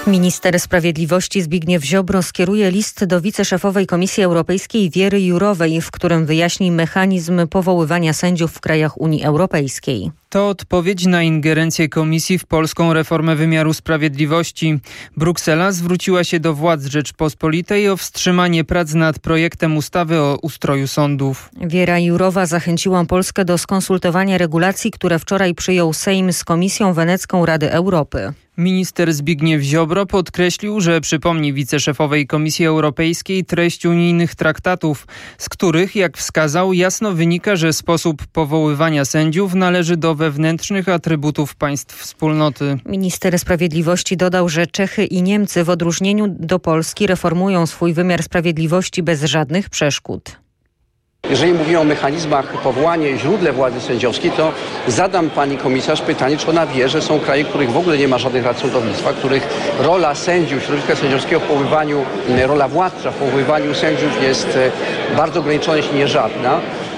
Minister Sprawiedliwości Zbigniew Ziobro skieruje list do wiceszefowej Komisji Europejskiej Wiery Jourowej, w którym wyjaśni mechanizm powoływania sędziów w krajach Unii Europejskiej. To odpowiedź na ingerencję Komisji w polską reformę wymiaru sprawiedliwości. Bruksela zwróciła się do władz Rzeczpospolitej o wstrzymanie prac nad projektem ustawy o ustroju sądów. Wiera Jourowa zachęciła Polskę do skonsultowania regulacji, które wczoraj przyjął Sejm z Komisją Wenecką Rady Europy. Minister Zbigniew Ziobro podkreślił, że przypomni wiceszefowej Komisji Europejskiej treść unijnych traktatów, z których, jak wskazał, jasno wynika, że sposób powoływania sędziów należy do wewnętrznych atrybutów państw wspólnoty. Minister Sprawiedliwości dodał, że Czechy i Niemcy w odróżnieniu do Polski reformują swój wymiar sprawiedliwości bez żadnych przeszkód. Jeżeli mówimy o mechanizmach powołania i źródle władzy sędziowskiej, to zadam pani komisarz pytanie, czy ona wie, że są kraje, w których w ogóle nie ma żadnych rad sądownictwa, w których rola sędziów, środowiska sędziowskiego w powoływaniu, rola władcza w powoływaniu sędziów jest bardzo ograniczona, jeśli nie żadna.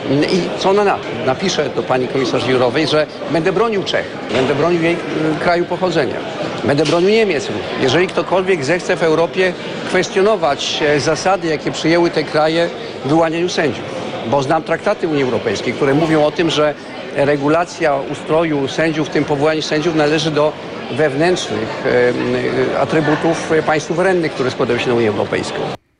I co ona na to? Napisze do pani komisarz Jourowej, że będę bronił Czech, będę bronił jej kraju pochodzenia, będę bronił Niemiec. Jeżeli ktokolwiek zechce w Europie kwestionować zasady, jakie przyjęły te kraje w wyłanianiu sędziów. Bo znam traktaty Unii Europejskiej, które mówią o tym, że regulacja ustroju sędziów, w tym powołaniu sędziów, należy do wewnętrznych atrybutów państw suwerennych, które składają się na Unię Europejską.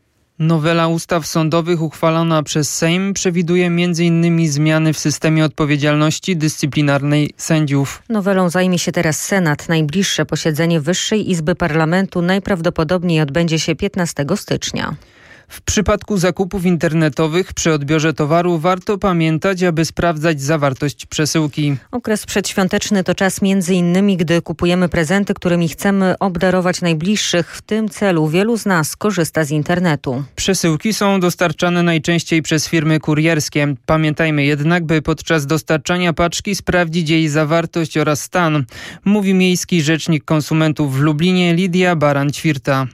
Nowela ustaw sądowych uchwalona przez Sejm przewiduje m.in. zmiany w systemie odpowiedzialności dyscyplinarnej sędziów. Nowelą zajmie się teraz Senat. Najbliższe posiedzenie Wyższej Izby Parlamentu najprawdopodobniej odbędzie się 15 stycznia. W przypadku zakupów internetowych przy odbiorze towaru warto pamiętać, aby sprawdzać zawartość przesyłki. Okres przedświąteczny to czas m.in. gdy kupujemy prezenty, którymi chcemy obdarować najbliższych. W tym celu wielu z nas korzysta z internetu. Przesyłki są dostarczane najczęściej przez firmy kurierskie. Pamiętajmy jednak, by podczas dostarczania paczki sprawdzić jej zawartość oraz stan, mówi miejski rzecznik konsumentów w Lublinie Lidia Baran-Ćwirta.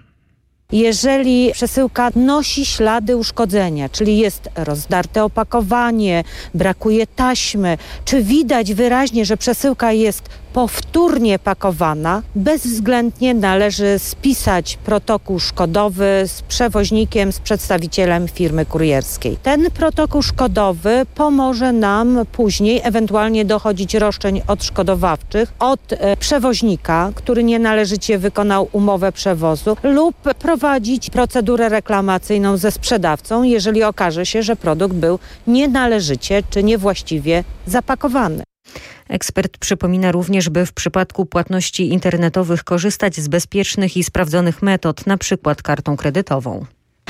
Jeżeli przesyłka nosi ślady uszkodzenia, czyli jest rozdarte opakowanie, brakuje taśmy, czy widać wyraźnie, że przesyłka jest powtórnie pakowana, bezwzględnie należy spisać protokół szkodowy z przewoźnikiem, z przedstawicielem firmy kurierskiej. Ten protokół szkodowy pomoże nam później ewentualnie dochodzić roszczeń odszkodowawczych od przewoźnika, który nienależycie wykonał umowę przewozu, lub prowadzić procedurę reklamacyjną ze sprzedawcą, jeżeli okaże się, że produkt był nienależycie czy niewłaściwie zapakowany. Ekspert przypomina również, by w przypadku płatności internetowych korzystać z bezpiecznych i sprawdzonych metod, np. kartą kredytową.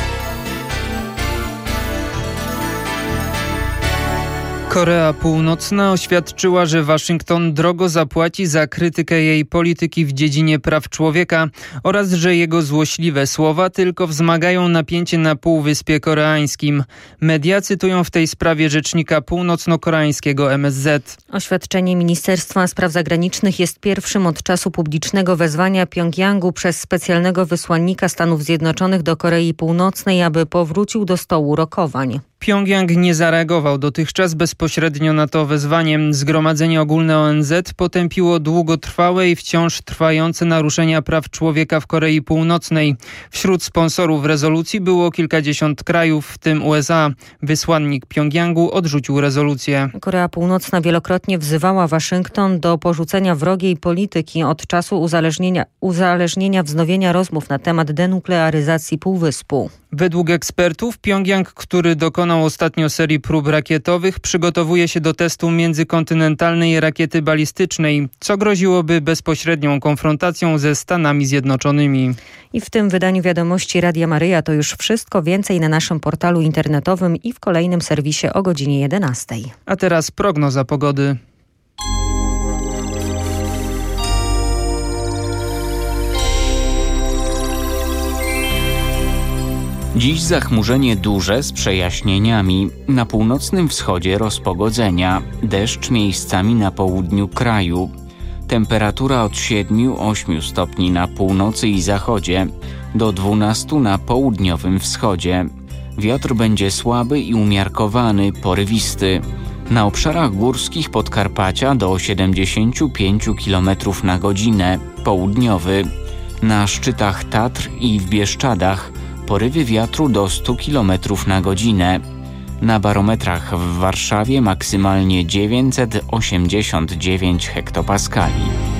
Korea Północna oświadczyła, że Waszyngton drogo zapłaci za krytykę jej polityki w dziedzinie praw człowieka oraz że jego złośliwe słowa tylko wzmagają napięcie na Półwyspie Koreańskim. Media cytują w tej sprawie rzecznika północno-koreańskiego MSZ. Oświadczenie Ministerstwa Spraw Zagranicznych jest pierwszym od czasu publicznego wezwania Pjongjangu przez specjalnego wysłannika Stanów Zjednoczonych do Korei Północnej, aby powrócił do stołu rokowań. Pjongjang nie zareagował dotychczas bezpośrednio na to wezwanie. Zgromadzenie Ogólne ONZ potępiło długotrwałe i wciąż trwające naruszenia praw człowieka w Korei Północnej. Wśród sponsorów rezolucji było kilkadziesiąt krajów, w tym USA. Wysłannik Pjongjangu odrzucił rezolucję. Korea Północna wielokrotnie wzywała Waszyngton do porzucenia wrogiej polityki od czasu uzależnienia wznowienia rozmów na temat denuklearyzacji Półwyspu. Według ekspertów Pjongjang, który dokonał ostatnio serii prób rakietowych, przygotowuje się do testu międzykontynentalnej rakiety balistycznej, co groziłoby bezpośrednią konfrontacją ze Stanami Zjednoczonymi. I w tym wydaniu Wiadomości Radia Maryja to już wszystko. Więcej na naszym portalu internetowym i w kolejnym serwisie o godzinie 11. A teraz prognoza pogody. Dziś zachmurzenie duże z przejaśnieniami. Na północnym wschodzie rozpogodzenia. Deszcz miejscami na południu kraju. Temperatura od 7-8 stopni na północy i zachodzie do 12 na południowym wschodzie. Wiatr będzie słaby i umiarkowany, porywisty. Na obszarach górskich Podkarpacia do 75 km na godzinę, południowy. Na szczytach Tatr i w Bieszczadach porywy wiatru do 100 km na godzinę. Na barometrach w Warszawie maksymalnie 989 hektopaskali.